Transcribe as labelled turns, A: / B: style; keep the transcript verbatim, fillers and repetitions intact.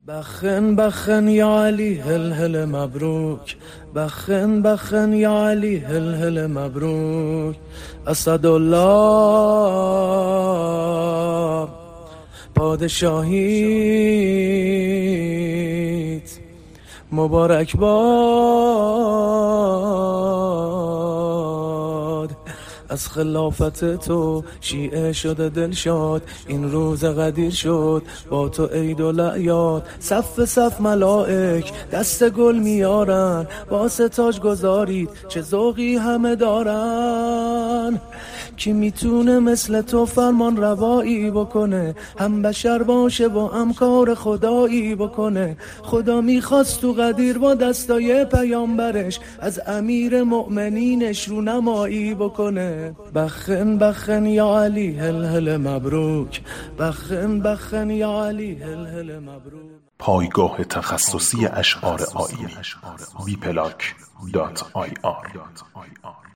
A: بخن بخن یا علی هل هل مبروک، بخن بخن یا علی هل هل مبروک. اسدالله پادشاهیت مبارک باد، از خلافت تو شیعه شده دلشاد، این روز قدیر شد با تو عید و الاعیاد. صف صف ملائک دست گل میارن، با ستاج گذارید چه ذوقی همه دارن. کی میتونه مثل تو فرمان روایی بکنه، هم بشر باشه و هم کار خدایی بکنه. خدا میخواست تو قدیر با دستای پیامبرش از امیر مؤمنینش رونمایی بکنه. بخن بخن یا علی هل هل مبروک، بخن بخن یا علی هل هل مبروک.
B: پایگاه تخصصی اشعار آیینی وی پلاک دات آی آر